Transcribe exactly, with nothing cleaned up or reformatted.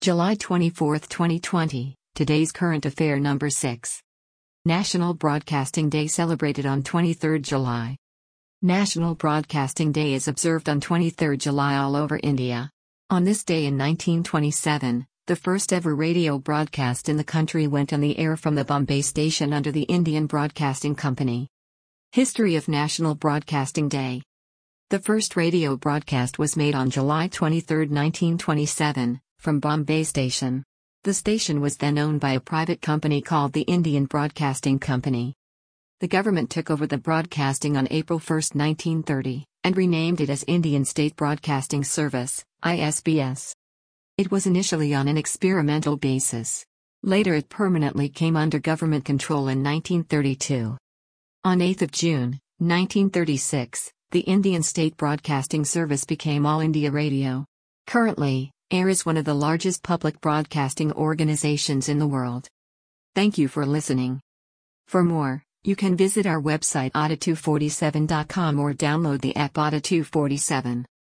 July twenty-fourth, twenty twenty, today's current affair number six. National Broadcasting Day celebrated on twenty-third July. National Broadcasting Day is observed on twenty-third July all over India. On this day in nineteen twenty-seven, the first ever radio broadcast in the country went on the air from the Bombay station under the Indian Broadcasting Company. History of National Broadcasting Day. The first radio broadcast was made on July twenty-third, nineteen twenty-seven, from Bombay station. The station was then owned by a private company called the Indian Broadcasting Company. The government took over the broadcasting on April first, nineteen thirty, and renamed it as Indian State Broadcasting Service, I S B S. It was initially on an experimental basis. Later it permanently came under government control in nineteen thirty-two. On eighth of June, nineteen thirty-six, the Indian State Broadcasting Service became All India Radio. Currently, A I R is one of the largest public broadcasting organizations in the world. Thank you for listening. For more, you can visit our website A D A two forty-seven dot com or download the app A D A two forty-seven.